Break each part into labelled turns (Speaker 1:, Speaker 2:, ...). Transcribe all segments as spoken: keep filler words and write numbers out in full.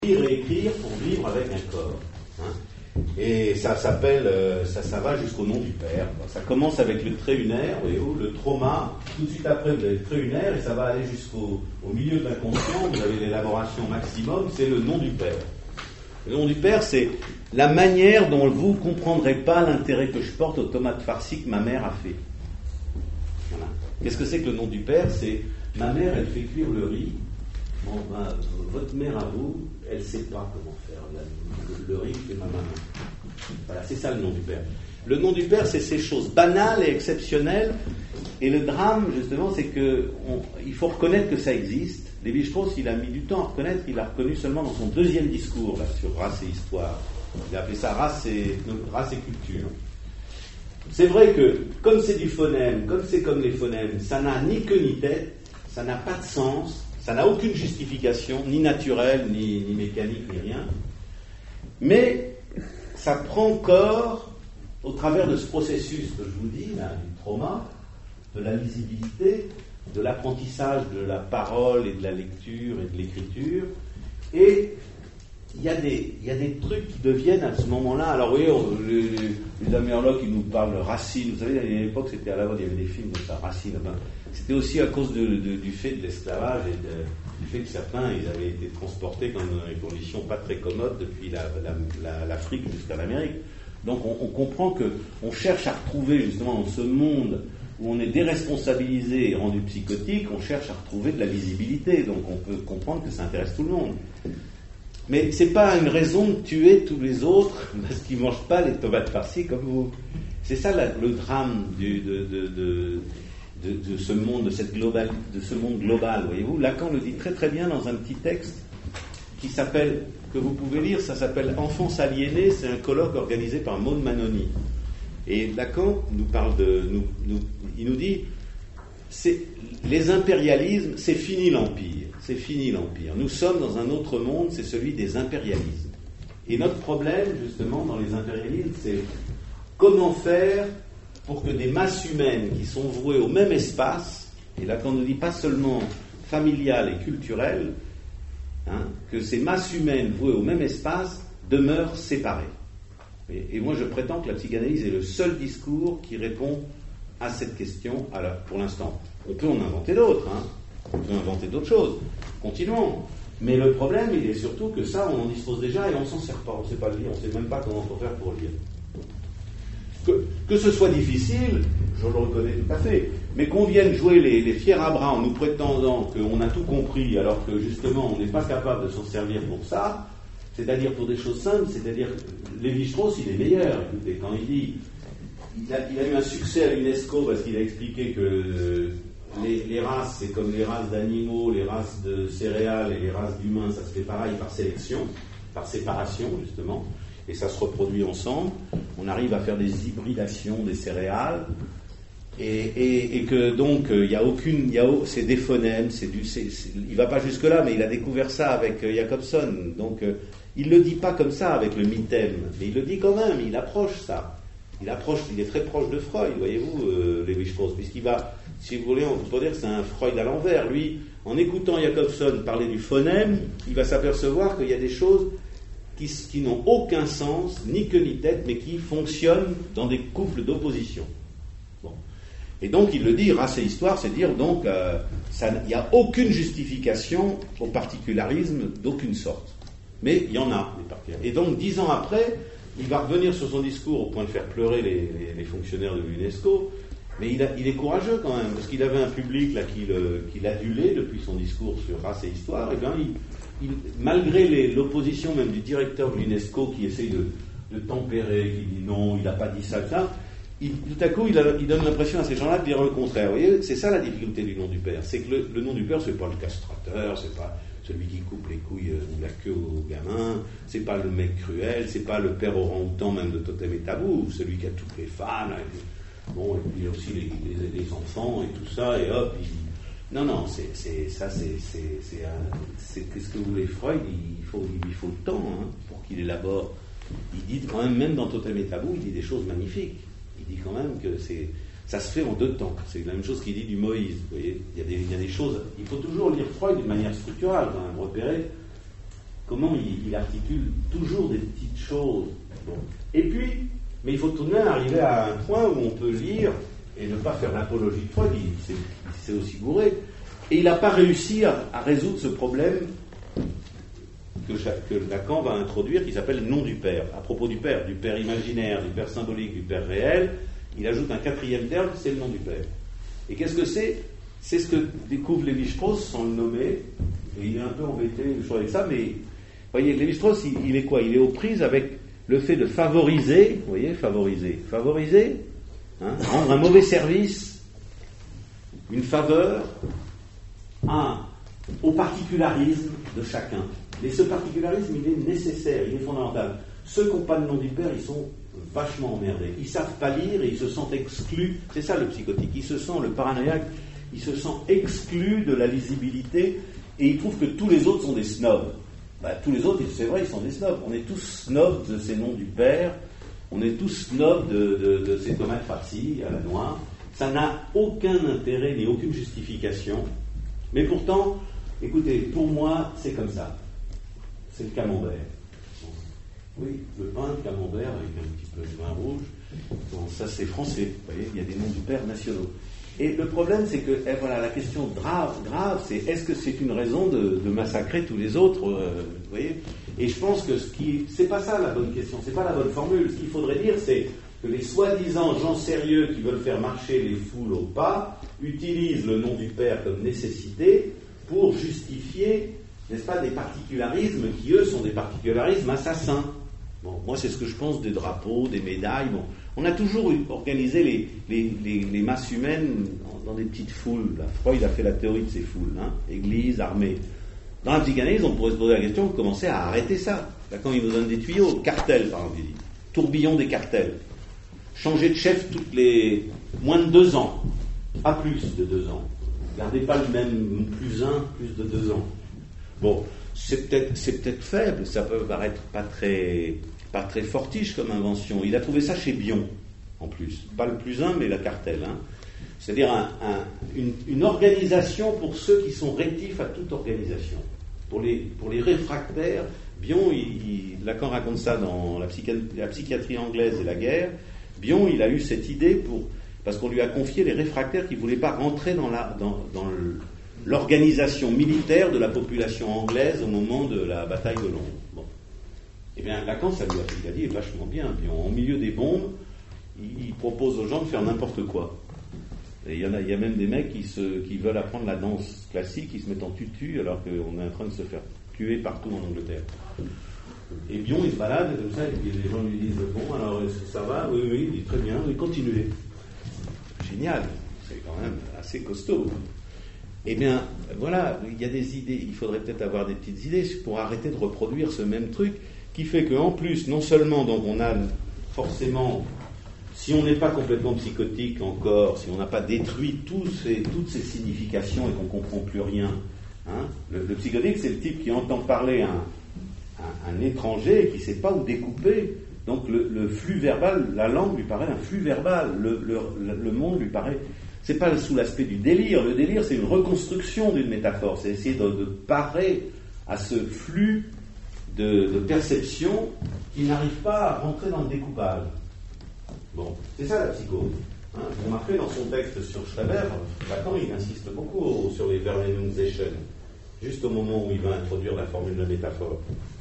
Speaker 1: Lire et écrire pour vivre avec un corps. Hein. Et ça s'appelle, euh, ça, ça va jusqu'au nom du père. Ça commence avec le trait unaire, voyez-vous, le trauma. Tout de suite après, vous avez le trait unaire et ça va aller jusqu'au au milieu de l'inconscient. Vous avez l'élaboration maximum, c'est le nom du père. Le nom du père, c'est la manière dont vous ne comprendrez pas l'intérêt que je porte aux tomates farcies que ma mère a fait. Voilà. Qu'est-ce que c'est que le nom du père? C'est ma mère, elle fait cuire le riz. Bon, ben, votre mère à vous, elle ne sait pas comment faire la, le, le riz que ma maman. Voilà, c'est ça le nom du père. Le nom du père, c'est ces choses banales et exceptionnelles. Et le drame, justement, c'est qu'il faut reconnaître que ça existe. Lévi-Strauss, il a mis du temps à reconnaître, il l'a reconnu seulement dans son deuxième discours là, sur race et histoire. Il a appelé ça race et, race et culture. C'est vrai que, comme c'est du phonème, comme c'est comme les phonèmes, ça n'a ni queue ni tête, ça n'a pas de sens. Ça n'a aucune justification, ni naturelle, ni, ni mécanique, ni rien. Mais ça prend corps au travers de ce processus que je vous dis, là, du trauma, de la lisibilité, de l'apprentissage de la parole et de la lecture et de l'écriture. Et il y a des, il y a des trucs qui deviennent à ce moment-là. Alors, vous voyez, on, les, les amérologues, ils nous parlent de Racine. Vous savez, à l'époque, c'était à la mode, il y avait des films de ça, Racine. Ben, c'était aussi à cause de, de, du fait de l'esclavage et de, du fait que certains, ils avaient été transportés dans des conditions pas très commodes depuis la, la, la, l'Afrique jusqu'à l'Amérique. Donc, on, on comprend qu'on cherche à retrouver, justement, dans ce monde où on est déresponsabilisé et rendu psychotique, on cherche à retrouver de la lisibilité. Donc, on peut comprendre que ça intéresse tout le monde. Mais ce n'est pas une raison de tuer tous les autres parce qu'ils ne mangent pas les tomates farcies comme vous. C'est ça la, le drame du, de, de, de, de, de ce monde, de, cette global, de ce monde global, voyez-vous. Lacan le dit très très bien dans un petit texte qui s'appelle, que vous pouvez lire, ça s'appelle « Enfance aliénée », c'est un colloque organisé par Maud Manoni. Et Lacan nous parle de... Nous, nous, il nous dit, c'est, les impérialismes, c'est fini l'empire. C'est fini l'empire. Nous sommes dans un autre monde, c'est celui des impérialismes. Et notre problème, justement, dans les impérialismes, c'est comment faire pour que des masses humaines qui sont vouées au même espace, et là, quand on nous dit pas seulement familial et culturel, hein, que ces masses humaines vouées au même espace demeurent séparées. Et, et moi, je prétends que la psychanalyse est le seul discours qui répond à cette question à la, pour l'instant. On peut en inventer d'autres, hein. On peut inventer d'autres choses. Continuons. Mais le problème, il est surtout que ça, on en dispose déjà et on ne s'en sert pas. On ne sait pas le lire. On ne sait même pas comment faut faire pour le lire. Que, que ce soit difficile, je le reconnais tout à fait. Mais qu'on vienne jouer les, les fiers à bras en nous prétendant qu'on a tout compris alors que justement on n'est pas capable de s'en servir pour ça, c'est-à-dire pour des choses simples, c'est-à-dire que Lévi-Strauss, il est meilleur. Écoutez, quand il dit... Il a, il a eu un succès à l'UNESCO parce qu'il a expliqué que... Euh, Les, les races, c'est comme les races d'animaux, les races de céréales et les races d'humains, ça se fait pareil par sélection, par séparation justement, et ça se reproduit ensemble. On arrive à faire des hybridations des céréales, et, et, et que donc il euh, y a aucune, y a, c'est des phonèmes, c'est du, c'est, c'est, il va pas jusque là, mais il a découvert ça avec euh, Jacobson. Donc euh, il le dit pas comme ça avec le mythème, mais il le dit quand même, il approche ça. Il approche, il est très proche de Freud, voyez-vous, euh, Lévi-Strauss, puisqu'il va, si vous voulez, on peut dire que c'est un Freud à l'envers. Lui, en écoutant Jacobson parler du phonème, il va s'apercevoir qu'il y a des choses qui, qui n'ont aucun sens, ni queue ni tête, mais qui fonctionnent dans des couples d'opposition. Bon. Et donc, il le dit, race et histoire, c'est dire, donc, euh, il n'y a aucune justification au particularisme d'aucune sorte. Mais il y en a, des particularismes. Et donc, dix ans après, il va revenir sur son discours au point de faire pleurer les, les, les fonctionnaires de l'UNESCO, mais il, a, il est courageux quand même, parce qu'il avait un public là qui, le, qui l'adulait depuis son discours sur race et histoire, et bien il, il, malgré les, l'opposition même du directeur de l'UNESCO qui essaye de, de tempérer, qui dit non, il n'a pas dit ça, ça il, tout à coup il, a, il donne l'impression à ces gens-là de dire le contraire. Vous voyez, c'est ça la difficulté du nom du père, c'est que le, le nom du père, c'est pas le castrateur, c'est pas celui qui coupe les couilles ou la queue au gamin, c'est pas le mec cruel, c'est pas le père orang-outan même de Totem et Tabou, celui qui a toutes les femmes, et, bon, et puis aussi les, les, les enfants et tout ça, et hop, il, non, non, c'est, c'est, ça c'est, c'est, c'est, un, c'est qu'est-ce que vous voulez, Freud, il faut, il faut le temps hein, pour qu'il élabore. Il dit quand même, même dans Totem et Tabou, il dit des choses magnifiques. Il dit quand même que c'est... Ça se fait en deux temps. C'est la même chose qu'il dit du Moïse. Vous voyez, il y a des, il y a des choses... Il faut toujours lire Freud d'une manière structurale, quand même, repérer comment il, il articule toujours des petites choses. Bon. Et puis, mais il faut tout de même arriver à un point où on peut lire et ne pas faire l'apologie de Freud, il s'est, il s'est aussi bourré. Et il n'a pas réussi à, à résoudre ce problème que, que Lacan va introduire, qui s'appelle le nom du père. À propos du père, du père imaginaire, du père symbolique, du père réel, il ajoute un quatrième terme, c'est le nom du père. Et qu'est-ce que c'est ? C'est ce que découvre Lévi-Strauss sans le nommer, et il est un peu embêté je crois, avec ça, mais vous voyez, Lévi-Strauss, il, il est quoi ? Il est aux prises avec le fait de favoriser, vous voyez, favoriser, favoriser, hein, rendre un mauvais service, une faveur, un, au particularisme de chacun. Et ce particularisme, il est nécessaire, il est fondamental. Ceux qui n'ont pas le nom du père, ils sont vachement emmerdés. Ils ne savent pas lire et ils se sentent exclus. C'est ça le psychotique. Il se sent, le paranoïaque, il se sent exclu de la lisibilité et il trouve que tous les autres sont des snobs. Ben, tous les autres, c'est vrai, ils sont des snobs. On est tous snobs de ces noms du père. On est tous snobs de, de, de ces tomates farcies à la noix. Ça n'a aucun intérêt ni aucune justification. Mais pourtant, écoutez, pour moi, c'est comme ça. C'est le camembert. Oui, le pain, le camembert avec un petit peu de vin rouge. Bon, ça, c'est français. Vous voyez, il y a des noms du père nationaux. Et le problème, c'est que, eh, voilà, la question grave, grave, c'est est-ce que c'est une raison de, de massacrer tous les autres euh, vous voyez ? Et je pense que ce qui, c'est pas ça la bonne question, c'est pas la bonne formule. Ce qu'il faudrait dire, c'est que les soi-disant gens sérieux qui veulent faire marcher les foules au pas utilisent le nom du père comme nécessité pour justifier, n'est-ce pas, des particularismes qui, eux, sont des particularismes assassins. Bon, moi, c'est ce que je pense des drapeaux, des médailles. Bon, on a toujours organisé les, les, les, les masses humaines dans des petites foules. Là, Freud a fait la théorie de ces foules, hein, église, armée. Dans la psychanalyse, on pourrait se poser la question de commencer à arrêter ça. Là, quand il nous donne des tuyaux, cartels, par exemple, il dit, tourbillon des cartels. Changer de chef toutes les moins de deux ans, pas plus de deux ans. Gardez pas le même plus un, plus de deux ans. Bon, c'est peut-être, c'est peut-être faible, ça peut paraître pas très, pas très fortiche comme invention. Il a trouvé ça chez Bion, en plus. Pas le plus un, mais la cartelle. Hein. C'est-à-dire un, un, une, une organisation pour ceux qui sont rétifs à toute organisation. Pour les, pour les réfractaires, Bion, il, il, Lacan raconte ça dans la psychiatrie, la psychiatrie anglaise et la guerre. Bion, il a eu cette idée pour, parce qu'on lui a confié les réfractaires qui ne voulaient pas rentrer dans, la, dans, dans le, l'organisation militaire de la population anglaise au moment de la bataille de Londres. Bon. Eh bien, Lacan, ça lui a, il a dit, est vachement bien. Bion, au milieu des bombes, il, il propose aux gens de faire n'importe quoi. Et il y en a, il y a même des mecs qui, se, qui veulent apprendre la danse classique, qui se mettent en tutu alors qu'on est en train de se faire tuer partout en Angleterre. Et Bion, il se balade comme ça, et puis les gens lui disent « Bon, alors, est-ce que ça va ?» Oui, oui, il dit « Très bien, oui, continuez. » Génial, c'est quand même assez costaud. Eh bien, voilà, il y a des idées, il faudrait peut-être avoir des petites idées pour arrêter de reproduire ce même truc, qui fait qu'en plus, non seulement, donc on a forcément, si on n'est pas complètement psychotique encore, si on n'a pas détruit tous ces, toutes ces significations et qu'on ne comprend plus rien, hein, le, le psychotique, c'est le type qui entend parler un Un, un étranger qui ne sait pas où découper. Donc le, le flux verbal, la langue lui paraît un flux verbal, le, le, le monde lui paraît... C'est pas sous l'aspect du délire. Le délire, c'est une reconstruction d'une métaphore. C'est essayer de, de parer à ce flux de, de perception qui n'arrive pas à rentrer dans le découpage. Bon, c'est ça la psychose. Hein, vous remarquez dans son texte sur Schreber, Lacan, il insiste beaucoup sur les Verneinungsation, juste au moment où il va introduire la formule de métaphore.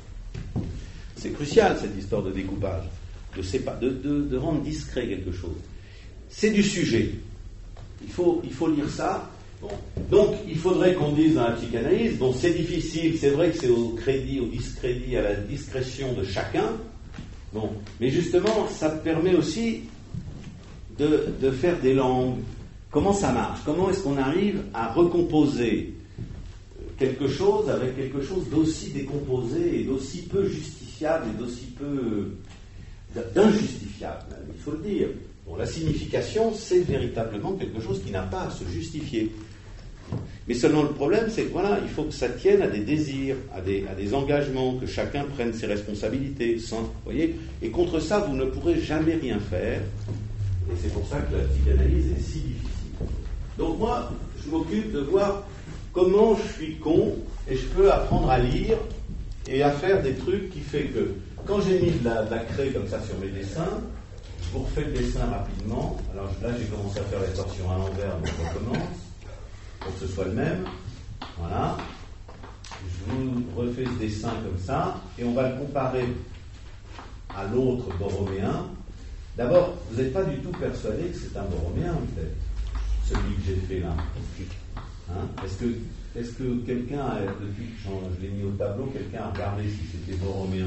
Speaker 1: C'est crucial, cette histoire de découpage, de, sépa- de, de, de rendre discret quelque chose. C'est du sujet. Il faut, il faut lire ça. Bon. Donc, il faudrait qu'on dise dans la psychanalyse, bon, c'est difficile, c'est vrai que c'est au crédit, au discrédit, à la discrétion de chacun, bon, mais justement, ça permet aussi de, de faire des langues. Comment ça marche ? Comment est-ce qu'on arrive à recomposer quelque chose avec quelque chose d'aussi décomposé et d'aussi peu justifiable et d'aussi peu d'injustifiable, il faut le dire. Bon, la signification, c'est véritablement quelque chose qui n'a pas à se justifier. Mais seulement le problème, c'est que voilà, il faut que ça tienne à des désirs, à des, à des engagements, que chacun prenne ses responsabilités, sans, vous voyez. Et contre ça, vous ne pourrez jamais rien faire. Et c'est pour ça que la psychanalyse est si difficile. Donc moi, je m'occupe de voir comment je suis con et je peux apprendre à lire et à faire des trucs qui fait que, quand j'ai mis de la, de la craie comme ça sur mes dessins, je vous refais le dessin rapidement. Alors là, j'ai commencé à faire les torsions à l'envers, donc on recommence, pour que ce soit le même. Voilà. Je vous refais ce dessin comme ça, et on va le comparer à l'autre borroméen. D'abord, vous n'êtes pas du tout persuadé que c'est un borroméen, peut-être, celui que j'ai fait là. Hein? Est-ce que, est-ce que quelqu'un, a, depuis que je l'ai mis au tableau, quelqu'un a regardé si c'était borroméen?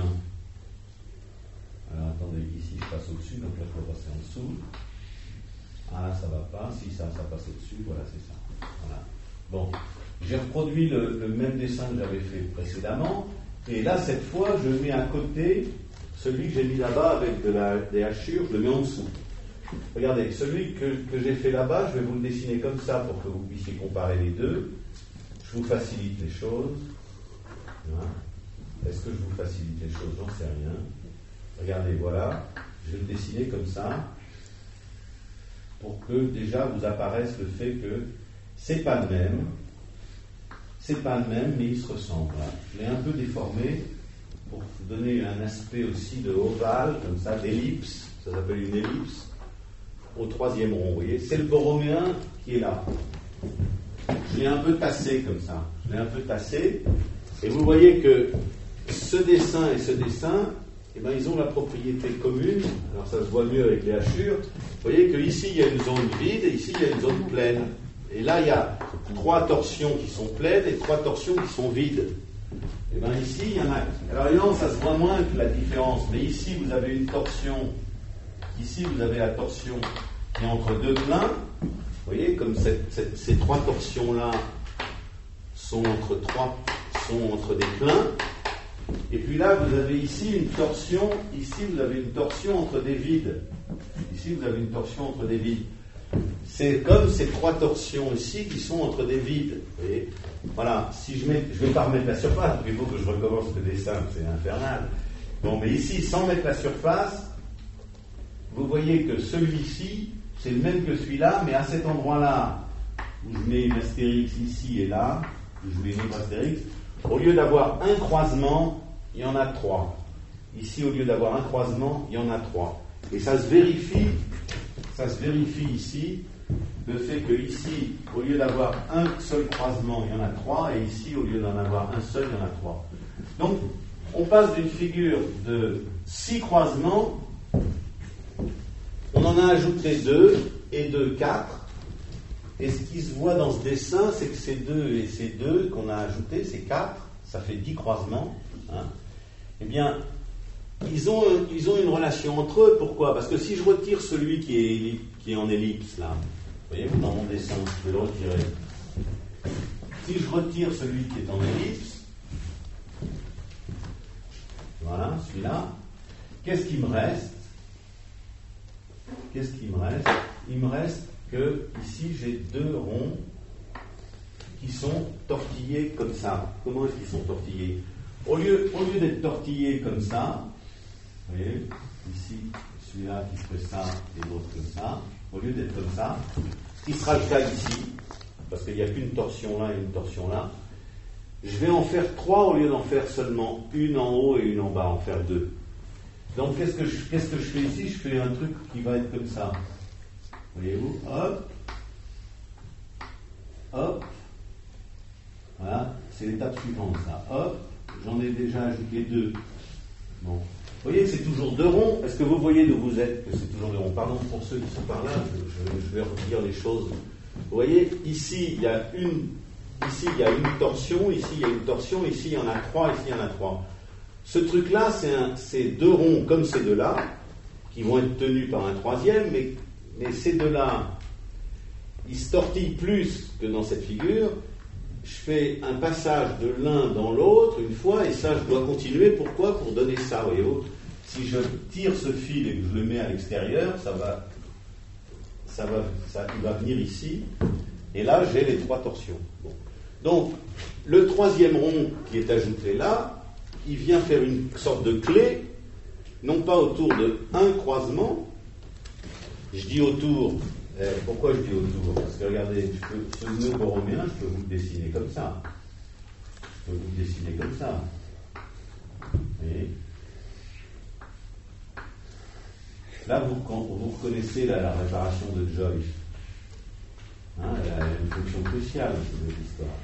Speaker 1: Alors attendez, ici je passe au-dessus, donc là je peux passer en dessous. Ah là ça va pas, si ça, ça passe au-dessus, voilà c'est ça. Voilà. Bon, j'ai reproduit le, le même dessin que j'avais fait précédemment, et là cette fois je mets à côté celui que j'ai mis là-bas avec de la, des hachures, je le mets en dessous. Regardez, celui que, que j'ai fait là-bas, je vais vous le dessiner comme ça pour que vous puissiez comparer les deux. Je vous facilite les choses. Hein. Est-ce que je vous facilite les choses? J'en sais rien. Regardez, voilà, je vais le dessiner comme ça, pour que déjà vous apparaisse le fait que c'est pas le même, c'est pas le même, mais il se ressemble. Voilà. Je l'ai un peu déformé pour vous donner un aspect aussi de ovale, comme ça, d'ellipse, ça s'appelle une ellipse, au troisième rond, vous voyez, c'est le borroméen qui est là. Je l'ai un peu tassé comme ça, je l'ai un peu tassé, et vous voyez que ce dessin et ce dessin, eh bien, ils ont la propriété commune. Alors ça se voit mieux avec les hachures. Vous voyez qu'ici il y a une zone vide et ici il y a une zone pleine. Et là il y a trois torsions qui sont pleines et trois torsions qui sont vides. Et bien ici il y en a. Alors évidemment ça se voit moins que la différence, mais ici vous avez une torsion. Ici vous avez la torsion qui est entre deux pleins. Vous voyez comme cette, cette, ces trois torsions là sont entre trois, sont entre des pleins. Et puis là, vous avez ici une torsion, ici vous avez une torsion entre des vides. Ici vous avez une torsion entre des vides. C'est comme ces trois torsions ici qui sont entre des vides. Vous voyez, voilà, si je mets, je ne vais pas remettre la surface, il faut que je recommence le dessin, c'est infernal. Bon, mais ici, sans mettre la surface, vous voyez que celui-ci, c'est le même que celui-là, mais à cet endroit-là, où je mets une astérix ici et là, où je mets une autre astérix, au lieu d'avoir un croisement, il y en a trois. Ici, au lieu d'avoir un croisement, il y en a trois. Et ça se vérifie, ça se vérifie ici, le fait que ici, au lieu d'avoir un seul croisement, il y en a trois, et ici, au lieu d'en avoir un seul, il y en a trois. Donc, on passe d'une figure de six croisements, on en a ajouté deux, et deux, quatre. Et ce qui se voit dans ce dessin, c'est que ces deux et ces deux qu'on a ajoutés, c'est quatre, ça fait dix croisements. Hein. Eh bien, ils ont, ils ont une relation entre eux. Pourquoi? Parce que si je retire celui qui est, qui est en ellipse, là, voyez-vous, dans mon dessin, je vais le retirer. Si je retire celui qui est en ellipse, voilà, celui-là, qu'est-ce qui me reste? Qu'est-ce qui me reste? Il me reste que ici j'ai deux ronds qui sont tortillés comme ça. Comment est-ce qu'ils sont tortillés? Au lieu, au lieu d'être tortillés comme ça, vous voyez, ici, celui-là qui fait ça et l'autre comme ça, au lieu d'être comme ça, ce qui sera le cas ici, parce qu'il n'y a qu'une torsion là et une torsion là, je vais en faire trois au lieu d'en faire seulement une en haut et une en bas, en faire deux. Donc qu'est-ce que je, qu'est-ce que je fais ici? Je fais un truc qui va être comme ça. Voyez-vous? Hop. Hop. Voilà. C'est l'étape suivante, ça. Hop. J'en ai déjà ajouté deux. Bon. Vous voyez que c'est toujours deux ronds. Est-ce que vous voyez d'où vous êtes? Que c'est toujours deux ronds. Pardon pour ceux qui sont par là. Je, je, je vais redire les choses. Vous voyez, ici, il y a une, ici, il y a une torsion. Ici, il y a une torsion. Ici, il y en a trois. Ici, il y en a trois. Ce truc-là, c'est, un, c'est deux ronds comme ces deux-là, qui vont être tenus par un troisième, mais, mais ces deux-là, ils se tortillent plus que dans cette figure. Je fais un passage de l'un dans l'autre une fois, et ça, je dois continuer. Pourquoi? Pour donner ça, voyez-vous. Si je tire ce fil et que je le mets à l'extérieur, ça va, ça va, ça, il va venir ici, et là, j'ai les trois torsions. Bon. Donc, le troisième rond qui est ajouté là, il vient faire une sorte de clé, non pas autour de un croisement. Je dis autour, eh, pourquoi je dis autour? Parce que regardez, je peux, ce nœud borroméen, je peux vous le dessiner comme ça. Je peux vous le dessiner comme ça. Et là, vous, quand vous reconnaissez la, la réparation de Joyce. Hein, elle a une fonction cruciale de l'histoire.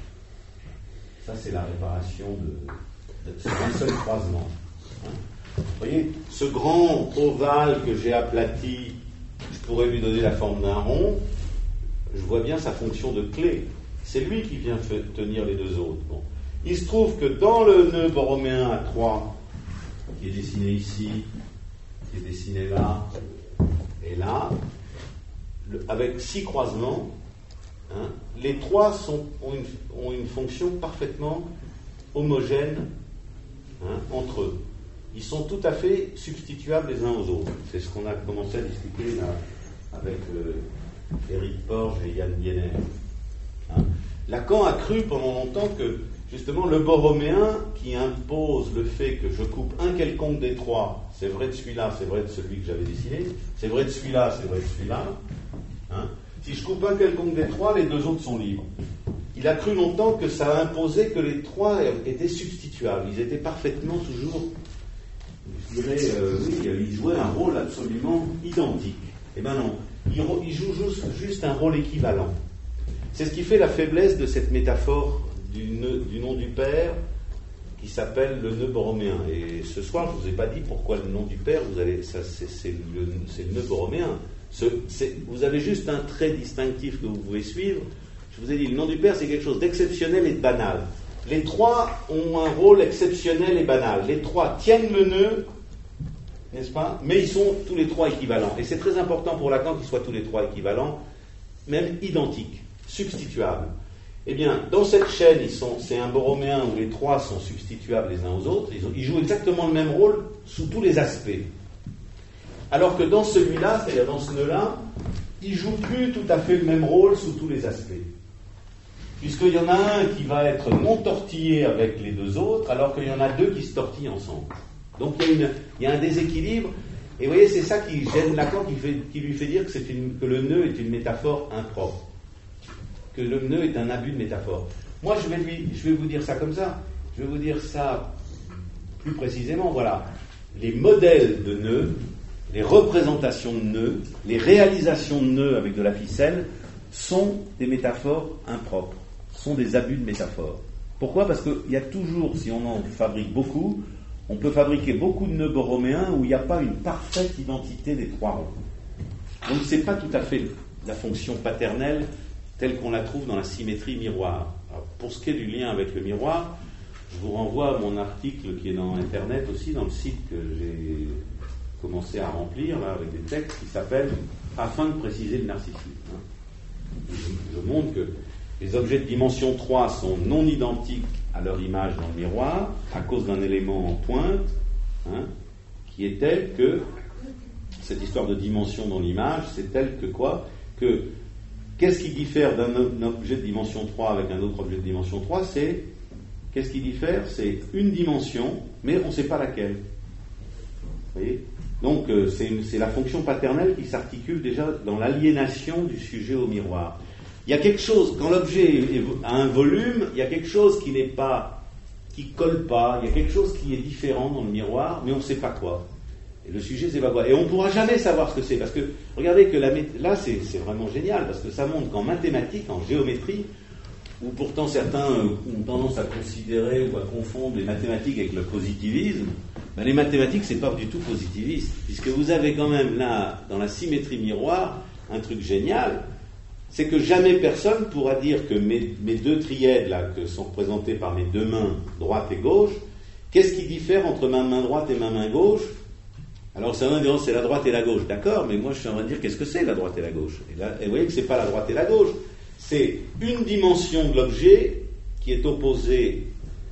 Speaker 1: Ça, c'est la réparation de, de, de un seul croisement. Hein. Vous voyez, ce grand ovale que j'ai aplati, je pourrais lui donner la forme d'un rond, je vois bien sa fonction de clé. C'est lui qui vient tenir les deux autres. Bon. Il se trouve que dans le nœud borroméen à trois, qui est dessiné ici, qui est dessiné là, et là, le, avec six croisements, hein, les trois sont, ont, une, ont une fonction parfaitement homogène, hein, entre eux. Ils sont tout à fait substituables les uns aux autres. C'est ce qu'on a commencé à discuter là, avec euh, Éric Porges et Yann Diener. Hein. Lacan a cru pendant longtemps que justement le borroméen qui impose le fait que je coupe un quelconque des trois, c'est vrai de celui-là, c'est vrai de celui que j'avais dessiné, c'est vrai de celui-là, c'est vrai de celui-là. Hein. Si je coupe un quelconque des trois, les deux autres sont libres. Il a cru longtemps que ça imposait que les trois étaient substituables. Ils étaient parfaitement toujours, je dirais, euh, oui, ils jouaient un rôle absolument identique. Eh bien non, ils, ils jouent juste, juste un rôle équivalent. C'est ce qui fait la faiblesse de cette métaphore du, nœud, du nom du père qui s'appelle le nœud borroméen. Et ce soir, je ne vous ai pas dit pourquoi le nom du père, vous allez, ça, c'est, c'est, le, c'est le nœud borroméen. Ce, c'est, vous avez juste un trait distinctif que vous pouvez suivre. Je vous ai dit, le nom du père, c'est quelque chose d'exceptionnel et de banal. Les trois ont un rôle exceptionnel et banal. Les trois tiennent le nœud, n'est-ce pas? Mais ils sont tous les trois équivalents. Et c'est très important pour Lacan qu'ils soient tous les trois équivalents, même identiques, substituables. Eh bien, dans cette chaîne, ils sont, c'est un borroméen où les trois sont substituables les uns aux autres. Ils, ont, ils jouent exactement le même rôle sous tous les aspects. Alors que dans celui-là, c'est-à-dire dans ce nœud-là, ils ne jouent plus tout à fait le même rôle sous tous les aspects. Puisqu'il y en a un qui va être non tortillé avec les deux autres, alors qu'il y en a deux qui se tortillent ensemble. Donc il y a, une, il y a un déséquilibre, et vous voyez, c'est ça qui gêne Lacan, qui, fait, qui lui fait dire que, c'est une, que le nœud est une métaphore impropre, que le nœud est un abus de métaphore. Moi, je vais, lui, je vais vous dire ça comme ça, je vais vous dire ça plus précisément, voilà. Les modèles de nœuds, les représentations de nœuds, les réalisations de nœuds avec de la ficelle, sont des métaphores impropres, sont des abus de métaphore. Pourquoi ? Parce qu'il y a toujours, si on en fabrique beaucoup, on peut fabriquer beaucoup de nœuds borroméens où il n'y a pas une parfaite identité des trois ronds. Donc ce n'est pas tout à fait la fonction paternelle telle qu'on la trouve dans la symétrie miroir. Alors, pour ce qui est du lien avec le miroir, je vous renvoie à mon article qui est dans Internet aussi, dans le site que j'ai commencé à remplir, là, avec des textes qui s'appellent « Afin de préciser le narcissisme ». Je, je montre que les objets de dimension trois sont non identiques à leur image dans le miroir à cause d'un élément en pointe, hein, qui est tel que, cette histoire de dimension dans l'image, c'est tel que quoi ? Que, qu'est-ce qui diffère d'un objet de dimension trois avec un autre objet de dimension trois ? C'est, qu'est-ce qui diffère ? C'est une dimension, mais on ne sait pas laquelle. Vous voyez ? Donc, euh, c'est, une, c'est la fonction paternelle qui s'articule déjà dans l'aliénation du sujet au miroir. Il y a quelque chose, quand l'objet est, a un volume, il y a quelque chose qui n'est pas, qui colle pas, il y a quelque chose qui est différent dans le miroir, mais on ne sait pas quoi. Et le sujet, c'est pas quoi. Et on ne pourra jamais savoir ce que c'est, parce que, regardez que la, là, c'est, c'est vraiment génial, parce que ça montre qu'en mathématiques, en géométrie, où pourtant certains ont tendance à considérer ou à confondre les mathématiques avec le positivisme, ben les mathématiques, c'est pas du tout positiviste, puisque vous avez quand même là, dans la symétrie miroir, un truc génial, c'est que jamais personne pourra dire que mes, mes deux trièdres là, que sont représentés par mes deux mains, droite et gauche, qu'est-ce qui diffère entre ma main droite et ma main gauche ? Alors certains diront c'est la droite et la gauche, d'accord, mais moi je suis en train de dire qu'est-ce que c'est la droite et la gauche ? Et, là, et vous voyez que c'est pas la droite et la gauche, c'est une dimension de l'objet qui est opposée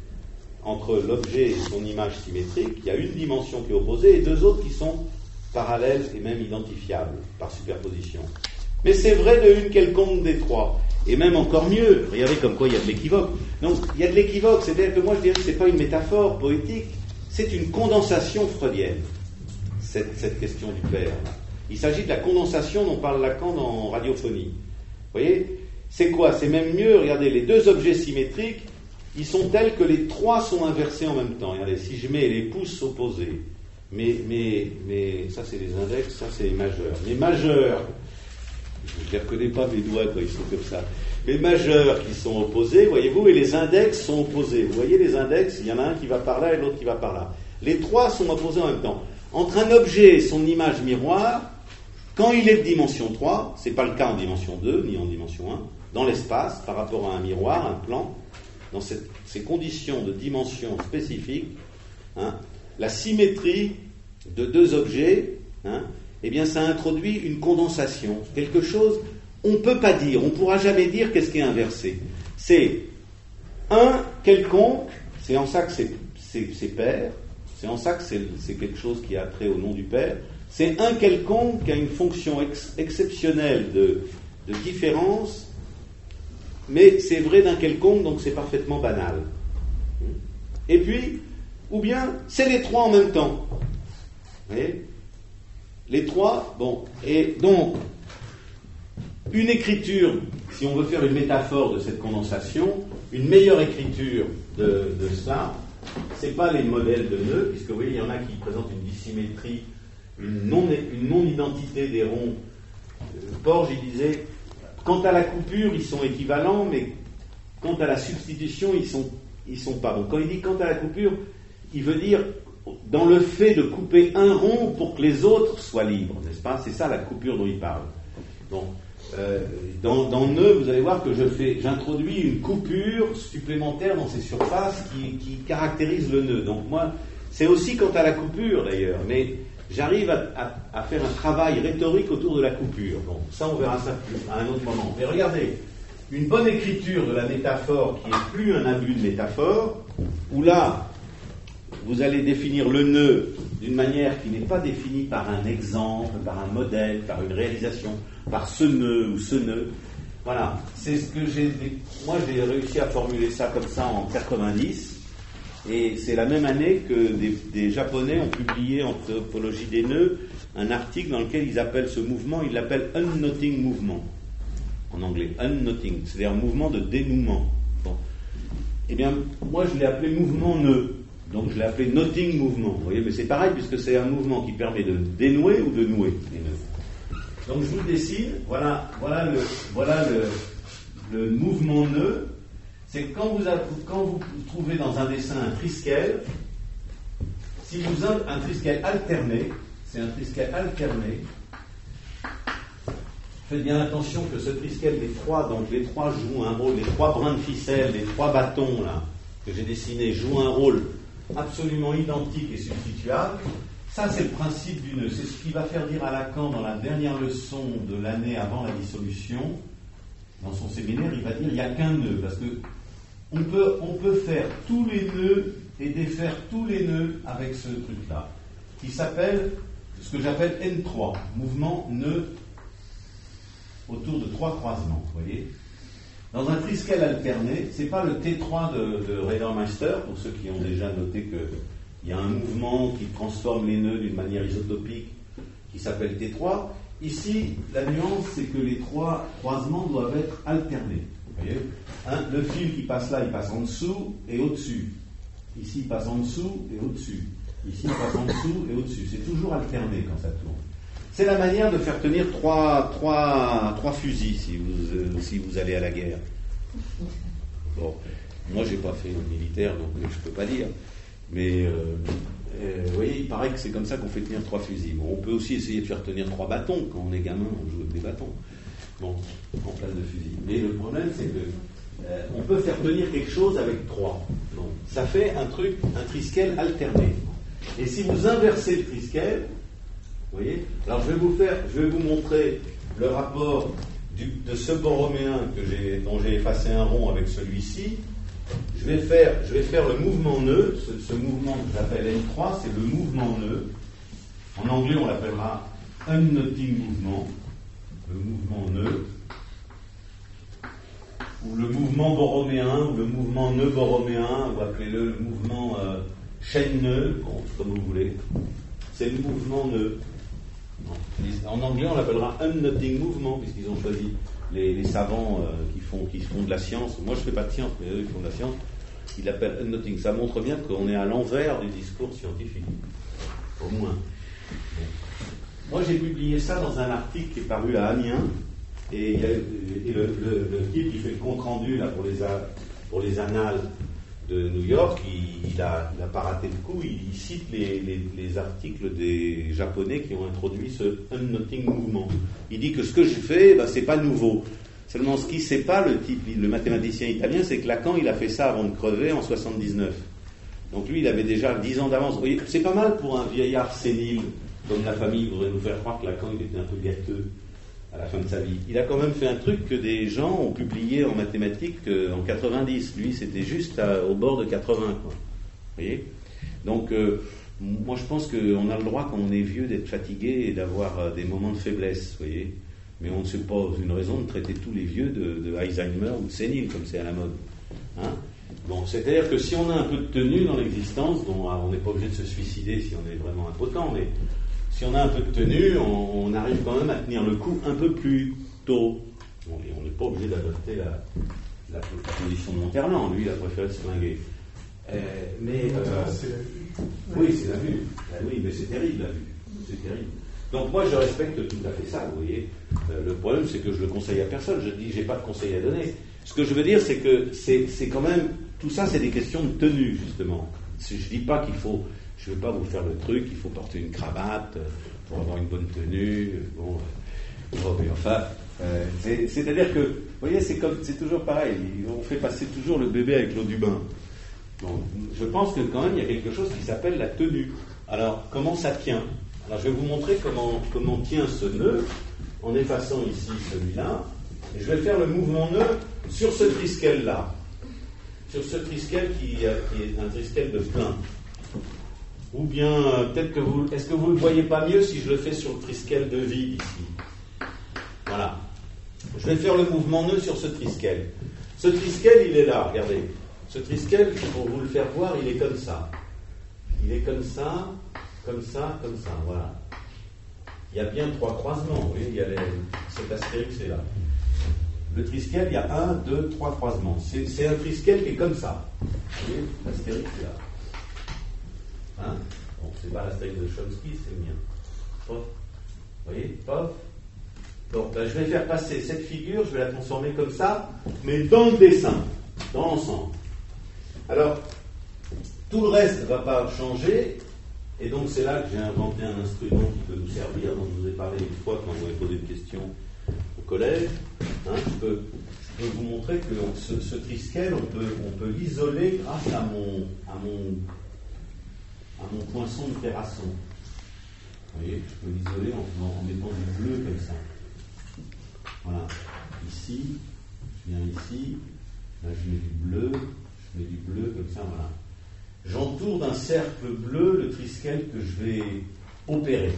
Speaker 1: entre l'objet et son image symétrique. Il y a une dimension qui est opposée et deux autres qui sont parallèles et même identifiables par superposition. Mais c'est vrai de une quelconque des trois. Et même encore mieux, regardez comme quoi il y a de l'équivoque. Donc il y a de l'équivoque, c'est-à-dire que moi je dirais que ce n'est pas une métaphore poétique, c'est une condensation freudienne, cette, cette question du père. Il s'agit de la condensation dont parle Lacan dans Radiophonie. Vous voyez ? C'est quoi ? C'est même mieux, regardez, les deux objets symétriques, ils sont tels que les trois sont inversés en même temps. Regardez, si je mets les pouces opposés, mais, mais, mais ça c'est les index, ça c'est les majeurs. Les majeurs, je ne les reconnais pas mes doigts quand ils sont comme ça. Les majeurs qui sont opposés, voyez-vous, et les index sont opposés. Vous voyez les index, il y en a un qui va par là et l'autre qui va par là. Les trois sont opposés en même temps. Entre un objet et son image miroir, quand il est de dimension trois, ce n'est pas le cas en dimension deux ni en dimension un, dans l'espace, par rapport à un miroir, un plan, dans cette, ces conditions de dimension spécifiques, hein, la symétrie de deux objets, hein, eh bien ça introduit une condensation, quelque chose, on ne peut pas dire, on ne pourra jamais dire qu'est-ce qui est inversé. C'est un quelconque, c'est en ça que c'est, c'est, c'est pair, c'est en ça que c'est, c'est quelque chose qui a trait au nom du Père, c'est un quelconque qui a une fonction ex, exceptionnelle de, de différence, mais c'est vrai d'un quelconque, donc c'est parfaitement banal. Et puis, ou bien, c'est les trois en même temps. Vous voyez ? Les trois, bon, et donc, une écriture, si on veut faire une métaphore de cette condensation, une meilleure écriture de, de ça, c'est pas les modèles de nœuds, puisque vous voyez, il y en a qui présentent une dissymétrie, une non, une non-identité des ronds. Porges, il disait, quant à la coupure, ils sont équivalents, mais quant à la substitution, ils sont, ils sont pas. Donc quand il dit quant à la coupure, il veut dire dans le fait de couper un rond pour que les autres soient libres, n'est-ce pas ? C'est ça la coupure dont il parle. Donc, euh, dans, dans nœud, vous allez voir que je fais, j'introduis une coupure supplémentaire dans ces surfaces qui, qui caractérise le nœud. Donc moi, c'est aussi quant à la coupure d'ailleurs, mais j'arrive à, à, à faire un travail rhétorique autour de la coupure. Bon, ça on verra ça plus, à un autre moment. Mais regardez, une bonne écriture de la métaphore qui n'est plus un abus de métaphore, où là, vous allez définir le nœud d'une manière qui n'est pas définie par un exemple, par un modèle, par une réalisation, par ce nœud ou ce nœud. Voilà, c'est ce que j'ai... Moi, j'ai réussi à formuler ça comme ça en quatre-vingt-dix, et c'est la même année que des, des Japonais ont publié en topologie des nœuds un article dans lequel ils appellent ce mouvement, ils l'appellent unknotting movement, en anglais, unknotting, c'est-à-dire un mouvement de dénouement. Bon. Eh bien, moi, je l'ai appelé mouvement nœud. Donc je l'ai appelé knotting mouvement, vous voyez, mais c'est pareil puisque c'est un mouvement qui permet de dénouer ou de nouer les nœuds. Donc je vous le dessine, voilà, voilà le, voilà le, le mouvement nœud, c'est que quand vous, quand vous trouvez dans un dessin un triskel, si vous avez un triskel alterné, c'est un triskel alterné, faites bien attention que ce triskel, les trois, donc les trois jouent un rôle, les trois brins de ficelle, les trois bâtons là, que j'ai dessinés jouent un rôle absolument identique et substituable. Ça, c'est le principe du nœud. C'est ce qui va faire dire à Lacan dans la dernière leçon de l'année avant la dissolution. Dans son séminaire, il va dire il n'y a qu'un nœud, parce que on peut, on peut faire tous les nœuds et défaire tous les nœuds avec ce truc-là, qui s'appelle ce que j'appelle N trois, mouvement nœud autour de trois croisements. Vous voyez ? Dans un triskel alterné, ce n'est pas le T trois de, de Reidemeister, pour ceux qui ont déjà noté qu'il y a un mouvement qui transforme les nœuds d'une manière isotopique qui s'appelle T trois. Ici, la nuance, c'est que les trois croisements doivent être alternés. Vous voyez, hein, le fil qui passe là, il passe en dessous et au-dessus. Ici, il passe en dessous et au-dessus. Ici, il passe en dessous et au-dessus. C'est toujours alterné quand ça tourne. C'est la manière de faire tenir trois, trois, trois fusils si vous, euh, si vous allez à la guerre. Bon, moi j'ai pas fait le militaire, donc je peux pas dire. Mais euh, euh, vous voyez, il paraît que c'est comme ça qu'on fait tenir trois fusils. Bon, on peut aussi essayer de faire tenir trois bâtons. Quand on est gamin, on joue avec des bâtons. Bon, en place de fusil. Mais le problème, c'est que euh, on peut faire tenir quelque chose avec trois. Donc, ça fait un truc, un triskel alterné. Et si vous inversez le triskel, vous voyez, alors je vais vous faire, je vais vous montrer le rapport du, de ce borroméen que j'ai, dont j'ai effacé un rond avec celui-ci. Je vais faire, je vais faire le mouvement nœud. Ce, ce mouvement que j'appelle N trois, c'est le mouvement nœud. En anglais, on l'appellera unknotting mouvement, le mouvement nœud, ou le mouvement borroméen, ou le mouvement nœud borroméen, ou appelez-le le mouvement euh, chaîne-nœud, bon, comme vous voulez. C'est le mouvement nœud. En anglais, on l'appellera unknotting mouvement, puisqu'ils ont choisi les, les savants euh, qui, font, qui font de la science. Moi, je ne fais pas de science, mais eux, ils font de la science. qu'il appelle Unknotting. Ça montre bien qu'on est à l'envers du discours scientifique, au moins. Bon. Moi, j'ai publié ça dans un article qui est paru à Amiens, et, il y a, et le, le, le type qui fait le compte-rendu là, pour, les, pour les annales de New York, il n'a il a pas raté le coup, il, il cite les, les, les articles des Japonais qui ont introduit ce Unknotting mouvement. Il dit que ce que je fais, ben, c'est pas nouveau. Seulement, ce qu'il ne sait pas, le type, le mathématicien italien, c'est que Lacan, il a fait ça avant de crever en soixante-dix-neuf. Donc lui, il avait déjà dix ans d'avance. Vous voyez, c'est pas mal pour un vieillard sénile, comme la famille voudrait nous faire croire que Lacan, il était un peu gâteux à la fin de sa vie. Il a quand même fait un truc que des gens ont publié en mathématiques en quatre-vingt-dix. Lui, c'était juste à, au bord de quatre-vingts, quoi. Vous voyez ? Donc, euh, moi, je pense qu'on a le droit, quand on est vieux, d'être fatigué et d'avoir euh, des moments de faiblesse, vous voyez ? Mais on ne se pose une raison de traiter tous les vieux de, de Alzheimer ou de sénile, comme c'est à la mode. Hein ? Bon, c'est-à-dire que si on a un peu de tenue dans l'existence, bon, on n'est pas obligé de se suicider si on est vraiment impotent, mais si on a un peu de tenue, on, on arrive quand même à tenir le coup un peu plus tôt. Bon, et on n'est pas obligé d'adopter la, la, la position de Monterland. Lui, il a préféré se flinguer. Euh, mais euh, c'est la vue. Oui, c'est la vue. Ah, oui, mais c'est terrible, la vue. C'est terrible. Donc moi, je respecte tout à fait ça, vous voyez. Euh, le problème, c'est que je le conseille à personne. Je dis, j'ai pas de conseil à donner. Ce que je veux dire, c'est que c'est, c'est quand même... Tout ça, c'est des questions de tenue, justement. Je dis pas qu'il faut... Je ne vais pas vous faire le truc, il faut porter une cravate euh, pour avoir une bonne tenue. Bon, euh, bon mais enfin, euh, c'est, c'est-à-dire que, vous voyez, c'est comme, c'est toujours pareil. On fait passer toujours le bébé avec l'eau du bain. Donc, je pense que quand même, il y a quelque chose qui s'appelle la tenue. Alors, comment ça tient ? Alors, je vais vous montrer comment, comment tient ce nœud en effaçant ici celui-là. Et je vais faire le mouvement nœud sur ce triskel-là. Sur ce triskel qui, qui est un triskel de plein. Ou bien, euh, peut-être que vous... Est-ce que vous ne le voyez pas mieux si je le fais sur le triskel de vide ici ? Voilà. Je vais faire le mouvement nœud sur ce triskel. Ce triskel, il est là, regardez. Ce triskel, pour vous le faire voir, il est comme ça. Il est comme ça, comme ça, comme ça, voilà. Il y a bien trois croisements, vous voyez, il y a les... cet astérix est là. Le triskel, il y a un, deux, trois croisements. C'est, c'est un triskel qui est comme ça. Vous voyez, l'astérix est là. Hein? Bon, c'est pas l'astérix de Chomsky, c'est le mien. Pof. Vous voyez, pof. Donc, ben, je vais faire passer cette figure, je vais la transformer comme ça, mais dans le dessin, dans l'ensemble. Alors, tout le reste ne va pas changer, et donc c'est là que j'ai inventé un instrument qui peut nous servir, dont je vous ai parlé une fois quand vous m'avez posé une question au collège. Hein, je, peux, je peux vous montrer que ce, ce triskel, on peut, on peut l'isoler grâce à mon, à mon, à mon poinçon de terrasson. Vous voyez, je peux l'isoler en, en mettant du bleu comme ça. Voilà. Ici, je viens ici, là je mets du bleu, je mets du bleu comme ça, voilà. J'entoure d'un cercle bleu le triskel que je vais opérer.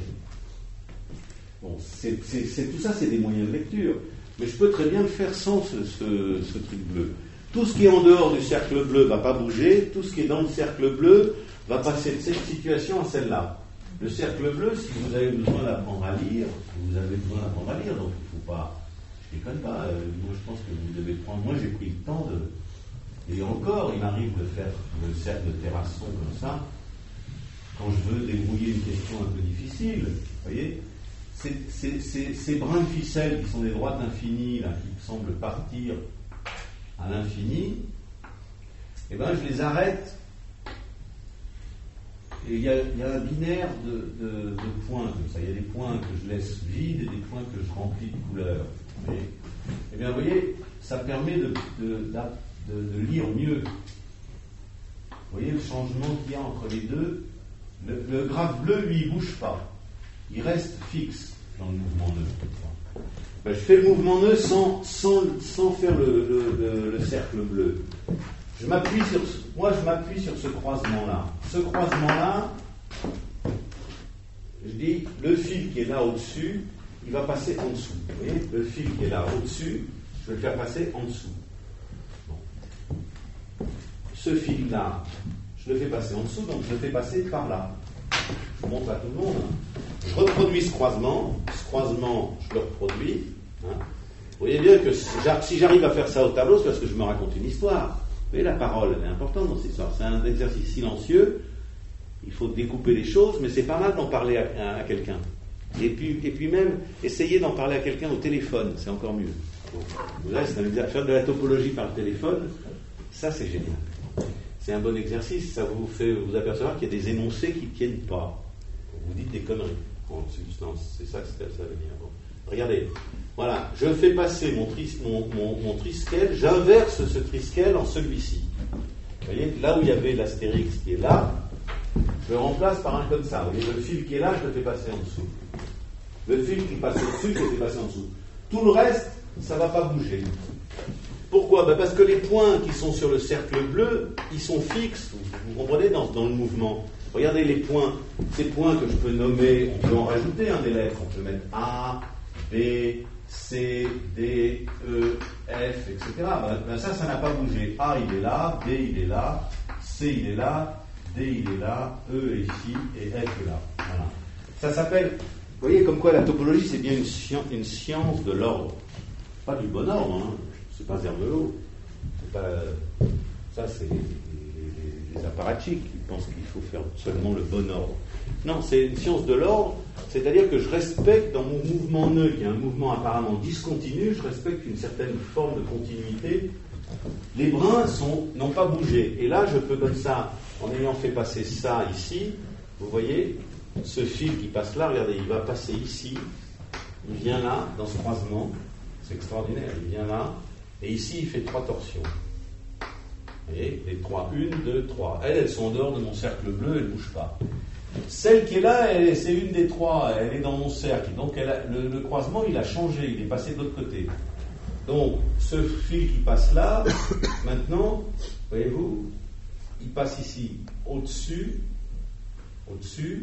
Speaker 1: Bon, c'est, c'est, c'est, tout ça, c'est des moyens de lecture. Mais je peux très bien le faire sans ce, ce, ce truc bleu. Tout ce qui est en dehors du cercle bleu ne va pas bouger. Tout ce qui est dans le cercle bleu va passer de cette situation à celle-là. Le cercle bleu, si vous avez besoin d'apprendre à lire, vous avez besoin d'apprendre à lire, donc il ne faut pas... Je ne déconne pas. Euh, moi, je pense que vous devez prendre... Moi, j'ai pris le temps de... Et encore, il m'arrive de faire le cercle de terrasson comme ça, quand je veux débrouiller une question un peu difficile, vous voyez. Ces, ces, ces, ces brins de ficelle qui sont des droites infinies, là, qui semblent partir à l'infini, eh ben, je les arrête. Et il y, y a un binaire de, de, de points comme ça. Il y a des points que je laisse vides et des points que je remplis de couleurs. Et, eh bien, vous voyez, ça permet de, de, de, de lire mieux. Vous voyez le changement qu'il y a entre les deux. Le, le graphe bleu, lui, il ne bouge pas. Il reste fixe dans le mouvement nœud. Ben, je fais le mouvement nœud sans, sans, sans faire le, le, le, le cercle bleu. Je m'appuie sur, moi, je m'appuie sur ce croisement-là. Ce croisement-là, je dis, le fil qui est là au-dessus, il va passer en dessous. Vous voyez, le fil qui est là au-dessus, je vais le faire passer en dessous. Bon. Ce fil-là, je le fais passer en dessous, donc je le fais passer par là. Je vous montre à tout le monde. Je reproduis ce croisement. Ce croisement, je le reproduis. Hein. Vous voyez bien que si j'arrive à faire ça au tableau, c'est parce que je me raconte une histoire. voyez, la parole, elle est importante dans cette histoire. C'est un exercice silencieux. Il faut découper les choses, mais c'est pas mal d'en parler à, à, à quelqu'un. Et puis, et puis même, essayer d'en parler à quelqu'un au téléphone, c'est encore mieux. Donc, là, c'est un exercice. Faire de la topologie par le téléphone, ça, c'est génial. C'est un bon exercice. Ça vous fait vous apercevoir qu'il y a des énoncés qui ne tiennent pas. Vous dites des conneries, en substance. C'est ça que ça veut dire. Bon. Regardez. Voilà, je fais passer mon, tris, mon, mon, mon triskel, j'inverse ce triskel en celui-ci. Vous voyez, là où il y avait l'astérix qui est là, je le remplace par un comme ça. Vous voyez, le fil qui est là, je le fais passer en dessous. Le fil qui passe au-dessus, je le fais passer en dessous. Tout le reste, ça ne va pas bouger. Pourquoi? Ben parce que les points qui sont sur le cercle bleu, ils sont fixes, vous, vous comprenez, dans, dans le mouvement. Regardez les points, ces points que je peux nommer, on peut en rajouter hein, des lettres, on peut mettre A, B, C, D, E, F, et cetera. Ben, ben ça, ça n'a pas bougé. A, il est là, B, il est là, C, il est là, D, il est là, E est ici, et F est là. Voilà. Ça s'appelle, vous voyez comme quoi la topologie, c'est bien une, science, une science de l'ordre. Pas du bon ordre, hein. C'est pas Zermelo. C'est pas, ça, c'est les, les, les apparatchiks qui pensent qu'il faut faire seulement le bon ordre. Non, c'est une science de l'ordre, c'est-à-dire que je respecte dans mon mouvement nœud, qui est un mouvement apparemment discontinu, je respecte une certaine forme de continuité. Les brins sont, n'ont pas bougé. Et là, je peux comme ça, en ayant fait passer ça ici, vous voyez, ce fil qui passe là, regardez, il va passer ici, il vient là, dans ce croisement, c'est extraordinaire, il vient là, et ici, il fait trois torsions. Vous voyez, les trois, une, deux, trois. Elles, elles sont en dehors de mon cercle bleu, elles ne bougent pas. Celle qui est là, elle, c'est une des trois, elle est dans mon cercle. Donc elle a, le, le croisement, il a changé, il est passé de l'autre côté. Donc ce fil qui passe là, maintenant, voyez-vous, il passe ici au-dessus, au-dessus,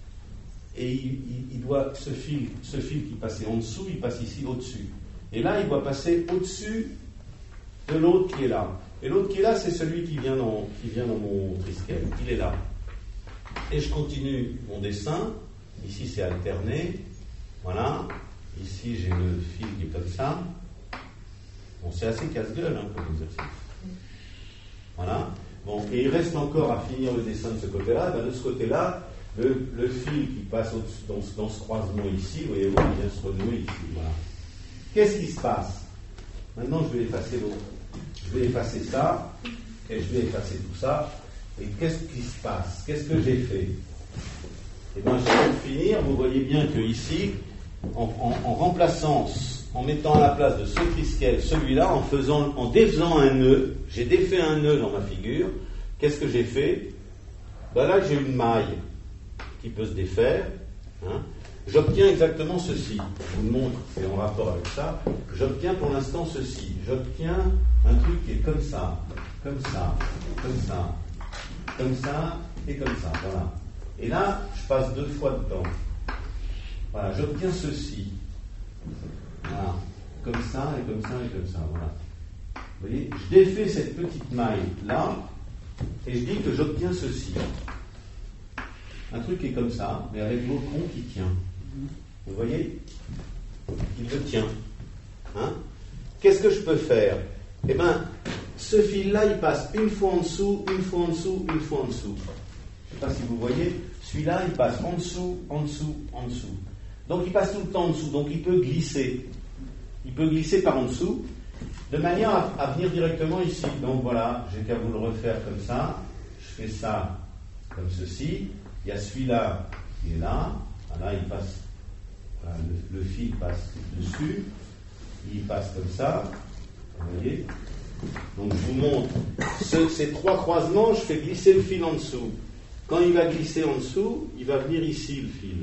Speaker 1: et il, il, il doit, ce fil, ce fil qui passait en dessous, il passe ici au-dessus. Et là, il doit passer au-dessus de l'autre qui est là. Et l'autre qui est là, c'est celui qui vient dans, qui vient dans mon triskel. Il est là. Et je continue mon dessin. Ici, c'est alterné. Voilà. Ici, j'ai le fil qui est comme ça. Bon, c'est assez casse-gueule hein, comme exercice. Voilà. Bon, et il reste encore à finir le dessin de ce côté-là. Ben, de ce côté-là, le, le fil qui passe dans, dans ce croisement ici, vous voyez, il vient se renouer ici. Voilà. Qu'est-ce qui se passe? Maintenant, je vais effacer l'autre. Je vais effacer ça, et je vais effacer tout ça. Et qu'est-ce qui se passe? Qu'est-ce que j'ai fait? Et bien, pour finir, vous voyez bien que ici, en, en, en remplaçant, en mettant à la place de ce triskel celui-là, en faisant, en défaisant un nœud, j'ai défait un nœud dans ma figure. Qu'est-ce que j'ai fait? Ben là, j'ai une maille qui peut se défaire. Hein. J'obtiens exactement ceci. Je vous le montre, c'est en rapport avec ça. J'obtiens pour l'instant ceci. J'obtiens un truc qui est comme ça, comme ça, comme ça, comme ça et comme ça. Voilà. Et là, je passe deux fois dedans. Voilà, j'obtiens ceci. Voilà. Comme ça et comme ça et comme ça. Voilà. Vous voyez, je défais cette petite maille là et je dis que j'obtiens ceci. Un truc qui est comme ça, mais avec l'autre rond qui tient. Vous voyez? Il le tient. Hein? Qu'est-ce que je peux faire? Eh bien, ce fil-là, il passe une fois en dessous, une fois en dessous, une fois en dessous. Je ne sais pas si vous voyez. Celui-là, il passe en dessous, en dessous, en dessous. Donc, il passe tout le temps en dessous. Donc, il peut glisser. Il peut glisser par en dessous, de manière à, à venir directement ici. Donc, voilà, j'ai qu'à vous le refaire comme ça. Je fais ça comme ceci. Il y a celui-là qui est là. Là, il passe, le, le fil passe dessus, il passe comme ça, vous voyez. Donc je vous montre ce, ces trois croisements, je fais glisser le fil en dessous. Quand il va glisser en dessous, il va venir ici le fil.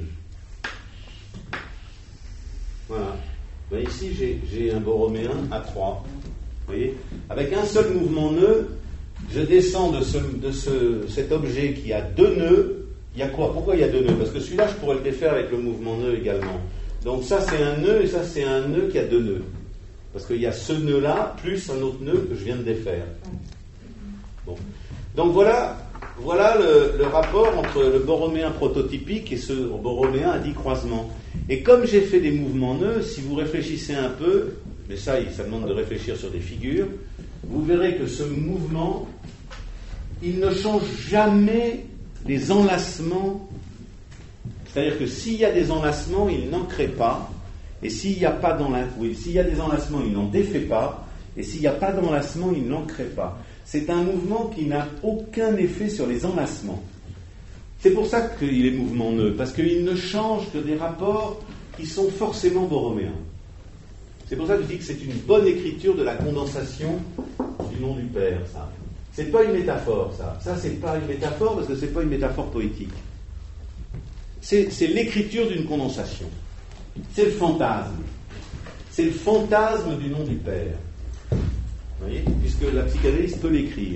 Speaker 1: Voilà. Ben, ici j'ai, j'ai un borroméen à trois. Vous voyez. Avec un seul mouvement nœud, je descends de, ce, de ce, cet objet qui a deux nœuds. Il y a quoi? Pourquoi il y a deux nœuds? Parce que celui-là, je pourrais le défaire avec le mouvement nœud également. Donc ça, c'est un nœud, et ça, c'est un nœud qui a deux nœuds. Parce qu'il y a ce nœud-là, plus un autre nœud que je viens de défaire. Bon. Donc voilà, voilà le, le rapport entre le borroméen prototypique et ce borroméen à dix croisements. Et comme j'ai fait des mouvements nœuds, si vous réfléchissez un peu, mais ça, ça demande de réfléchir sur des figures, vous verrez que ce mouvement, il ne change jamais les enlacements. C'est-à-dire que s'il y a des enlacements, il n'en crée pas. Et s'il n'y a pas d'enlacement, oui, s'il y a des enlacements, il n'en défait pas. Et s'il n'y a pas d'enlacement, il n'en crée pas. C'est un mouvement qui n'a aucun effet sur les enlacements. C'est pour ça qu'il est mouvement neutre, parce qu'il ne change que des rapports qui sont forcément borroméens. C'est pour ça que je dis que c'est une bonne écriture de la condensation du nom du Père, ça. C'est pas une métaphore, ça. Ça, c'est pas une métaphore parce que c'est pas une métaphore poétique. C'est, c'est l'écriture d'une condensation. C'est le fantasme. C'est le fantasme du nom du Père. Vous voyez ? Puisque la psychanalyse peut l'écrire.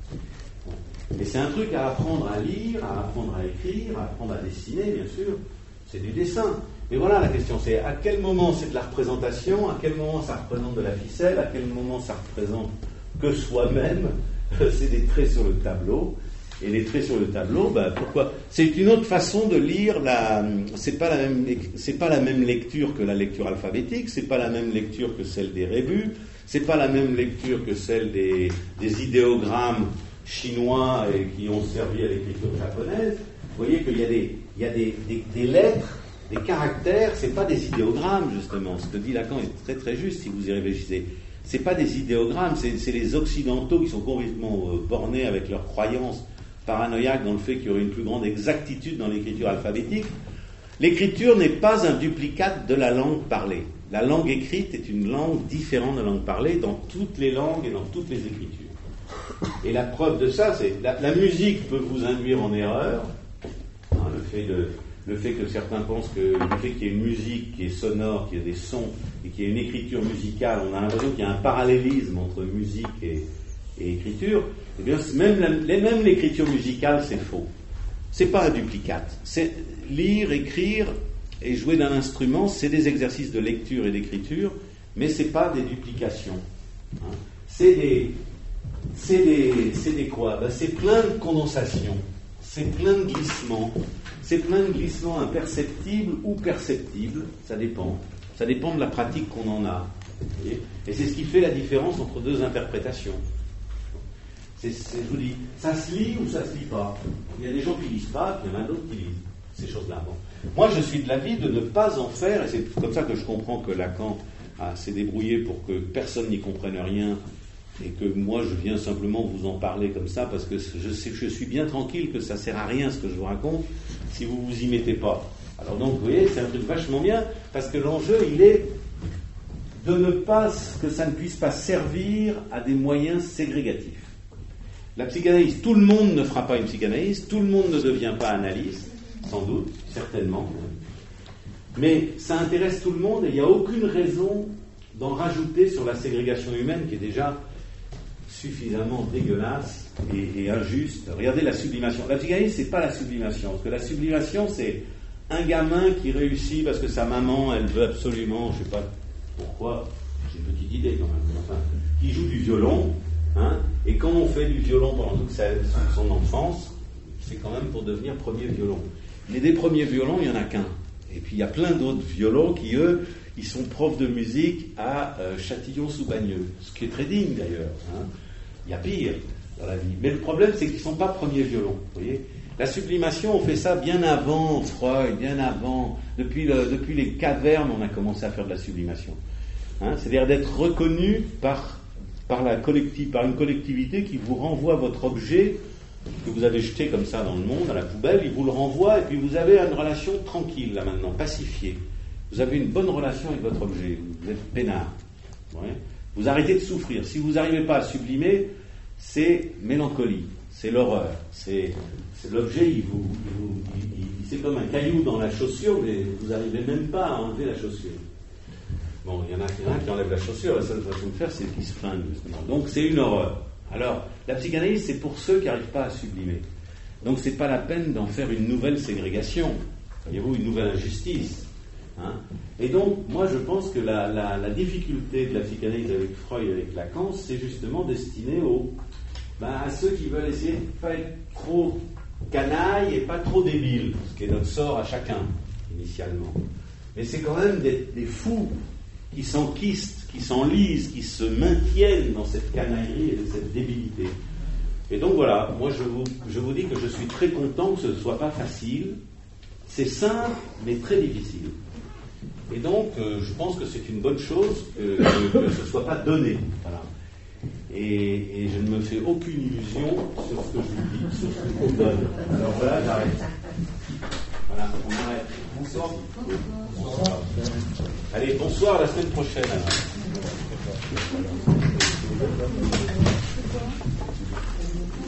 Speaker 1: Et c'est un truc à apprendre à lire, à apprendre à écrire, à apprendre à dessiner, bien sûr. C'est du dessin. Mais voilà la question, c'est à quel moment c'est de la représentation, à quel moment ça représente de la ficelle, à quel moment ça représente que soi-même. C'est des traits sur le tableau. Et les traits sur le tableau, ben pourquoi ? C'est une autre façon de lire la. C'est pas la même. C'est pas la même lecture que la lecture alphabétique. C'est pas la même lecture que celle des rébus. C'est pas la même lecture que celle des, des idéogrammes chinois et qui ont servi à l'écriture japonaise. Vous voyez qu'il y a des, il y a des, des, des lettres, des caractères. C'est pas des idéogrammes justement. Ce que dit Lacan est très très juste si vous y réfléchissez. C'est pas des idéogrammes. C'est, c'est les occidentaux qui sont complètement euh, bornés avec leurs croyances paranoïaque dans le fait qu'il y aurait une plus grande exactitude dans l'écriture alphabétique. L'écriture n'est pas un duplicat de la langue parlée. La langue écrite est une langue différente de la langue parlée dans toutes les langues et dans toutes les écritures. Et la preuve de ça, c'est la, la musique peut vous induire en erreur. Hein, le fait de, le fait que certains pensent que le fait qu'il y ait une musique qui est sonore, qu'il y ait des sons et qu'il y ait une écriture musicale, on a l'impression qu'il y a un parallélisme entre musique et et écriture, eh bien, même, la, même l'écriture musicale, c'est faux. C'est pas un duplicate. C'est lire, écrire et jouer d'un instrument, c'est des exercices de lecture et d'écriture, mais c'est pas des duplications. Hein. C'est des, c'est des, c'est des quoi ? Ben, c'est plein de condensations, c'est plein de glissements, c'est plein de glissements imperceptibles ou perceptibles, ça dépend. Ça dépend de la pratique qu'on en a. Et c'est ce qui fait la différence entre deux interprétations. C'est, c'est, je vous dis, ça se lit ou ça se lit pas. Il y a des gens qui lisent pas, puis il y en a d'autres qui lisent ces choses-là. Bon. Moi, je suis de l'avis de ne pas en faire, et c'est comme ça que je comprends que Lacan a, s'est débrouillé pour que personne n'y comprenne rien, et que moi, je viens simplement vous en parler comme ça, parce que je, sais, je suis bien tranquille que ça sert à rien ce que je vous raconte, si vous vous y mettez pas. Alors donc, vous voyez, c'est un truc vachement bien, parce que l'enjeu, il est de ne pas, que ça ne puisse pas servir à des moyens ségrégatifs. La psychanalyse, tout le monde ne fera pas une psychanalyse, tout le monde ne devient pas analyste, sans doute, certainement. Mais ça intéresse tout le monde et il n'y a aucune raison d'en rajouter sur la ségrégation humaine qui est déjà suffisamment dégueulasse et, et injuste. Regardez la sublimation. La psychanalyse, c'est pas la sublimation, parce que la sublimation, c'est un gamin qui réussit parce que sa maman, elle veut absolument, je ne sais pas pourquoi, j'ai une petite idée quand même, enfin, qui joue du violon. Hein, et quand on fait du violon pendant toute sa, son enfance, c'est quand même pour devenir premier violon. Mais des premiers violons, il n'y en a qu'un. Et puis il y a plein d'autres violons qui, eux, ils sont profs de musique à euh, Châtillon-sous-Bagneux, ce qui est très digne d'ailleurs. Hein. Il y a pire dans la vie. Mais le problème, c'est qu'ils ne sont pas premiers violons. Vous voyez ? La sublimation, on fait ça bien avant Freud, bien avant. Depuis, le, depuis les cavernes, on a commencé à faire de la sublimation. Hein, c'est-à-dire d'être reconnu par... Par, la collective, par une collectivité qui vous renvoie votre objet que vous avez jeté comme ça dans le monde, à la poubelle, il vous le renvoie et puis vous avez une relation tranquille là maintenant, pacifiée. Vous avez une bonne relation avec votre objet, vous êtes peinard. Ouais. Vous arrêtez de souffrir. Si vous n'arrivez pas à sublimer, c'est mélancolie, c'est l'horreur. C'est, c'est l'objet, il vous, il vous, il, il, c'est comme un caillou dans la chaussure, mais vous n'arrivez même pas à enlever la chaussure. Bon, il y en a qui, qui enlèvent la chaussure, la seule façon de faire, c'est qu'ils se flinguent, justement. Donc, c'est une horreur. Alors, la psychanalyse, c'est pour ceux qui n'arrivent pas à sublimer. Donc, c'est pas la peine d'en faire une nouvelle ségrégation. Voyez-vous, une nouvelle injustice. Hein. Et donc, moi, je pense que la, la, la difficulté de la psychanalyse avec Freud et avec Lacan, c'est justement destiné aux, ben, à ceux qui veulent essayer de ne pas être trop canailles et pas trop débiles, ce qui est notre sort à chacun, initialement. Mais c'est quand même des, des fous qui s'enquistent, qui s'enlisent, qui se maintiennent dans cette canaillerie et cette débilité. Et donc voilà, moi je vous, je vous dis que je suis très content que ce ne soit pas facile. C'est simple, mais très difficile. Et donc, euh, je pense que c'est une bonne chose que, que, que ce ne soit pas donné. Voilà. Et, et je ne me fais aucune illusion sur ce que je vous dis, sur ce que je vous donne. Alors voilà, j'arrête. Voilà, on arrête. Bonsoir. Bonsoir. Allez, bonsoir, à la semaine prochaine. Alors.